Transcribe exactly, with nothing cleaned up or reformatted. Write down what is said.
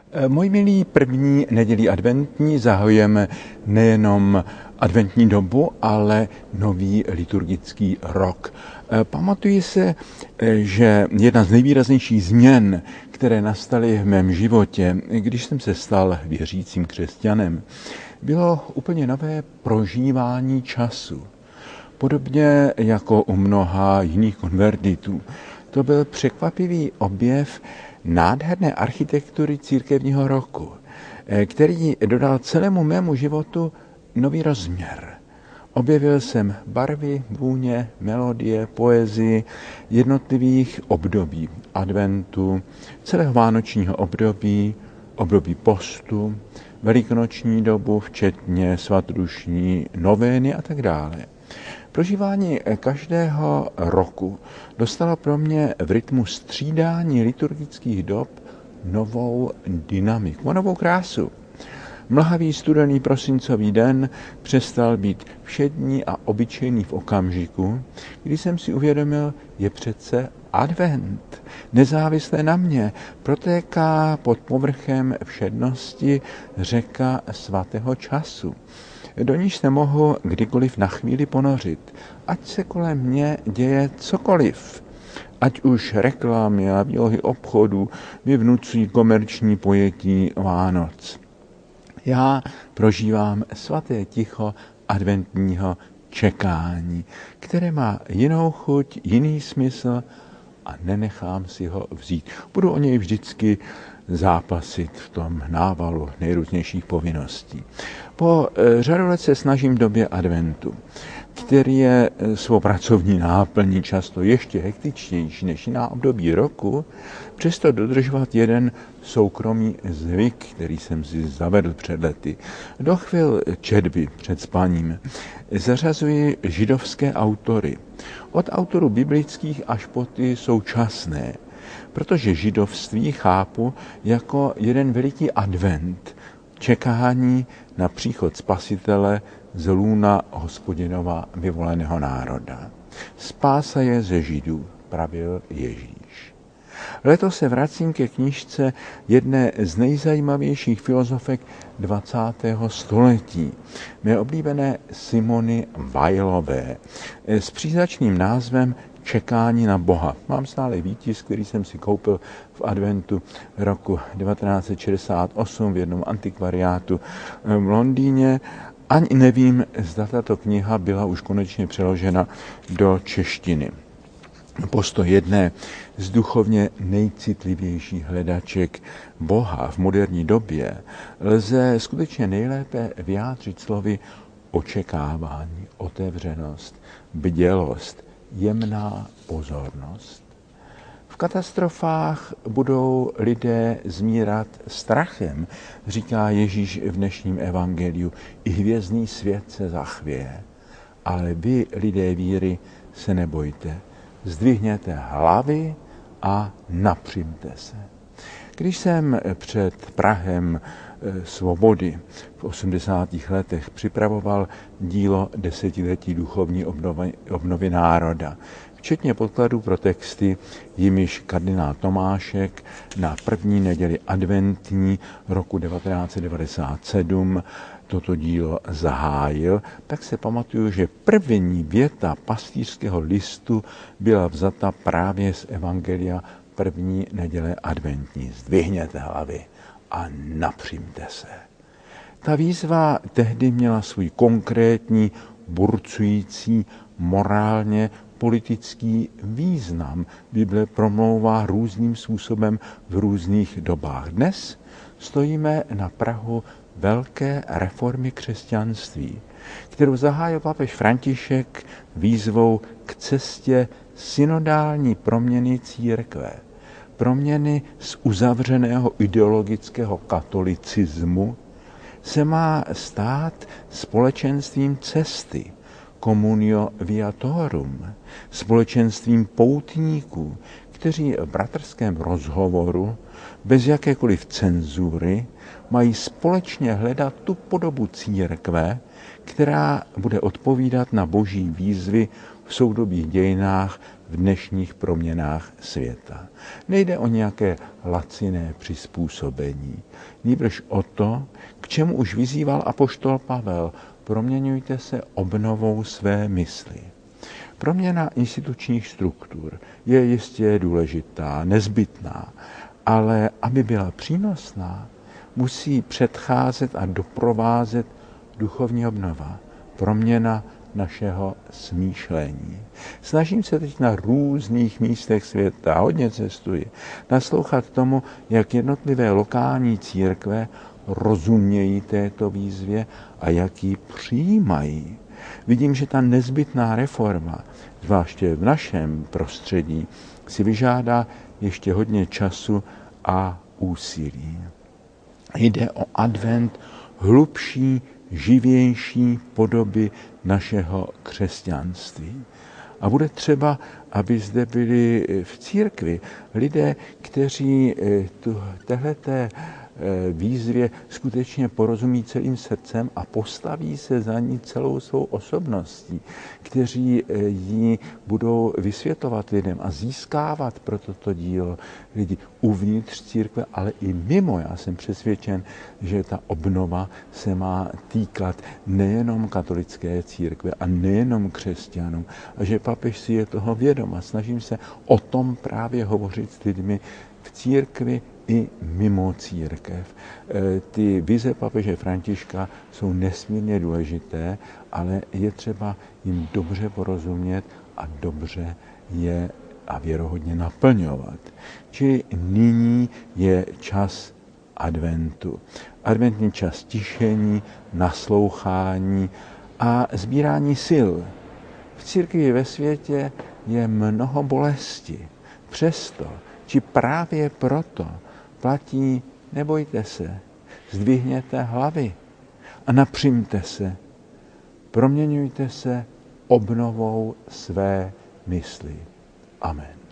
Moji milí, první neděli adventní zahajujeme nejenom adventní dobu, ale nový liturgický rok. Pamatuji se, že jedna z nejvýraznějších změn, které nastaly v mém životě, když jsem se stal věřícím křesťanem, bylo úplně nové prožívání času. Podobně jako u mnoha jiných konvertitů. To byl překvapivý objev nádherné architektury církevního roku, který dodal celému mému životu nový rozměr. Objevil jsem barvy, vůně, melodie, poezii jednotlivých období adventu, celého vánočního období, období postu, velikonoční dobu, včetně svatodušní novény a tak dále. Prožívání každého roku dostalo pro mě v rytmu střídání liturgických dob novou dynamiku, novou krásu. Mlhavý studený prosincový den přestal být všední a obyčejný v okamžiku, kdy jsem si uvědomil, je přece advent. Nezávisle na mě protéká pod povrchem všednosti řeka svatého času. Do níž se mohu kdykoliv na chvíli ponořit, ať se kolem mě děje cokoliv. Ať už reklamy a výlohy obchodu mi vnucují komerční pojetí Vánoc. Já prožívám svaté ticho adventního čekání, které má jinou chuť, jiný smysl a nenechám si ho vzít. Budu o něj vždycky zápasit v tom návalu nejrůznějších povinností. Po řadu let se snažím v době adventu, který je svou pracovní náplní často ještě hektičtější než jiná období roku, přesto dodržovat jeden soukromý zvyk, který jsem si zavedl před lety. Do chvil četby před spaním zařazuji židovské autory. Od autorů biblických až po ty současné, protože židovství chápu jako jeden veliký advent, čekání na příchod Spasitele z lůna Hospodinova vyvoleného národa. Spása je ze Židů, pravil Ježíš. Letos se vracím ke knížce jedné z nejzajímavějších filozofek dvacátého století, mé oblíbené Simony Weilové, s příznačným názvem Čekání na Boha. Mám stále výtisk, který jsem si koupil v adventu roku devatenáct set šedesát osm v jednom antikvariátu v Londýně. Ani nevím, zda tato kniha byla už konečně přeložena do češtiny. Postoj jedné z duchovně nejcitlivějších hledaček Boha v moderní době lze skutečně nejlépe vyjádřit slovy očekávání, otevřenost, bdělost, jemná pozornost. V katastrofách budou lidé zmírat strachem, říká Ježíš v dnešním evangeliu. I hvězdný svět se zachvěje. Ale vy, lidé víry, se nebojte. Zdvihněte hlavy a napřimte se. Když jsem před prahem svobody v osmdesátých letech připravoval dílo desetiletí duchovní obnovy, obnovy národa, včetně podkladů pro texty, jimiž kardinál Tomášek na první neděli adventní roku devatenáct set devadesát sedm toto dílo zahájil, tak se pamatuju, že první věta pastýřského listu byla vzata právě z evangelia první neděle adventní. Zdvihněte hlavy a napřimte se. Ta výzva tehdy měla svůj konkrétní, burcující, morálně politický význam. Bible promlouvá různým způsobem v různých dobách. Dnes stojíme na prahu velké reformy křesťanství, kterou zahájil papež František výzvou k cestě synodální proměny církve. Proměny z uzavřeného ideologického katolicismu se má stát společenstvím cesty, communio viatorum, společenstvím poutníků, kteří v bratrském rozhovoru bez jakékoliv cenzury mají společně hledat tu podobu církve, která bude odpovídat na boží výzvy v soudobých dějinách v dnešních proměnách světa. Nejde o nějaké laciné přizpůsobení, nýbrž o to, k čemu už vyzýval apoštol Pavel. Proměňujte se obnovou své mysli. Proměna institučních struktur je jistě důležitá, nezbytná, ale aby byla přínosná, musí předcházet a doprovázet duchovní obnova, proměna našeho smýšlení. Snažím se teď na různých místech světa, hodně cestuji, naslouchat tomu, jak jednotlivé lokální církve rozumějí této výzvě a jak ji přijímají. Vidím, že ta nezbytná reforma, zvláště v našem prostředí, si vyžádá ještě hodně času a úsilí. Jde o advent hlubší, živější podoby našeho křesťanství. A bude třeba, aby zde byli v církvi lidé, kteří tu, téhleté výzvě skutečně porozumí celým srdcem a postaví se za ní celou svou osobností, kteří ji budou vysvětlovat lidem a získávat pro toto dílo lidi uvnitř církve, ale i mimo. Já jsem přesvědčen, že ta obnova se má týkat nejenom katolické církve a nejenom křesťanů, a že papež si je toho vědom a snažím se o tom právě hovořit s lidmi v církvi i mimo církev. Ty vize papeže Františka jsou nesmírně důležité, ale je třeba jim dobře porozumět a dobře je a věrohodně naplňovat. Čili nyní je čas adventu. Adventní čas tišení, naslouchání a sbírání sil. V církvi ve světě je mnoho bolesti. Přesto, či právě proto, platí: nebojte se, zdvihněte hlavy a napřimte se. Proměňujte se obnovou své mysli. Amen.